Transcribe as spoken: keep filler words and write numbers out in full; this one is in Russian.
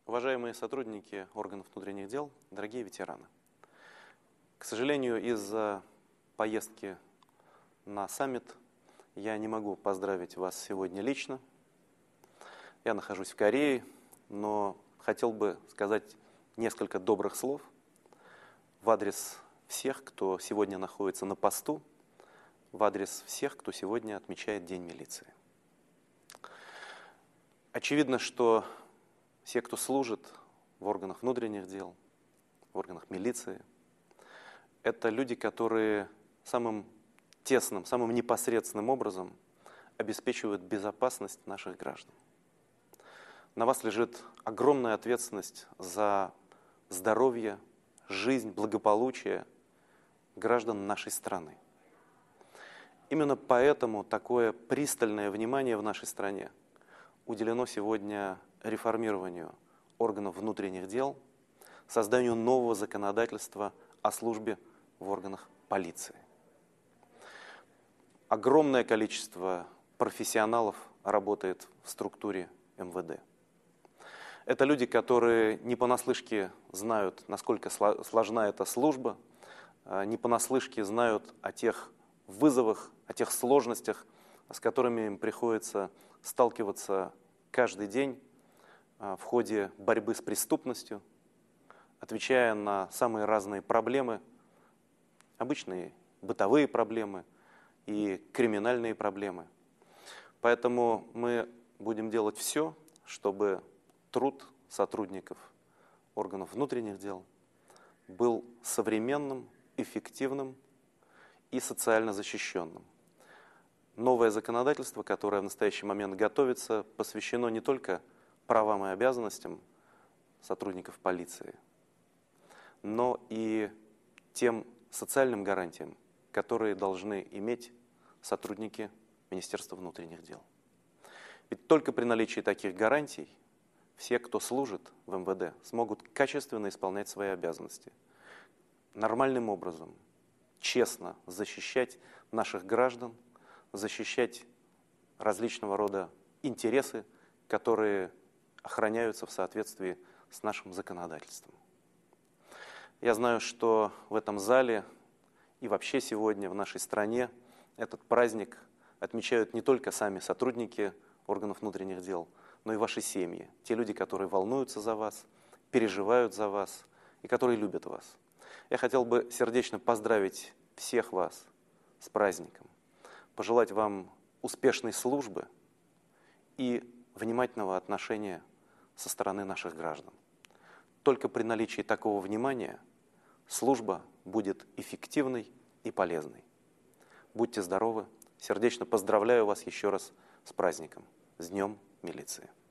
Уважаемые сотрудники органов внутренних дел, дорогие ветераны, к сожалению, из-за поездки на саммит я не могу поздравить вас сегодня лично. Я нахожусь в Корее, но хотел бы сказать несколько добрых слов в адрес всех, кто сегодня находится на посту, в адрес всех, кто сегодня отмечает День милиции. Очевидно, что все, кто служит в органах внутренних дел, в органах милиции, это люди, которые самым тесным, самым непосредственным образом обеспечивают безопасность наших граждан. На вас лежит огромная ответственность за здоровье, жизнь, благополучие граждан нашей страны. Именно поэтому такое пристальное внимание в нашей стране уделено сегодня реформированию органов внутренних дел, созданию нового законодательства о службе в органах полиции. Огромное количество профессионалов работает в структуре эм вэ дэ. Это люди, которые не понаслышке знают, насколько сложна эта служба, не понаслышке знают о тех вызовах, о тех сложностях, с которыми им приходится сталкиваться каждый день в ходе борьбы с преступностью, отвечая на самые разные проблемы, обычные бытовые проблемы и криминальные проблемы. Поэтому мы будем делать все, чтобы труд сотрудников органов внутренних дел был современным, эффективным и социально защищенным. Новое законодательство, которое в настоящий момент готовится, посвящено не только правам и обязанностям сотрудников полиции, но и тем социальным гарантиям, которые должны иметь сотрудники Министерства внутренних дел. Ведь только при наличии таких гарантий все, кто служит в эм вэ дэ, смогут качественно исполнять свои обязанности, нормальным образом, честно защищать наших граждан, защищать различного рода интересы, которые охраняются в соответствии с нашим законодательством. Я знаю, что в этом зале и вообще сегодня в нашей стране этот праздник отмечают не только сами сотрудники органов внутренних дел, но и ваши семьи, те люди, которые волнуются за вас, переживают за вас и которые любят вас. Я хотел бы сердечно поздравить всех вас с праздником, пожелать вам успешной службы и внимательного отношения со стороны наших граждан. Только при наличии такого внимания служба будет эффективной и полезной. Будьте здоровы, сердечно поздравляю вас еще раз с праздником, с Днем милиции.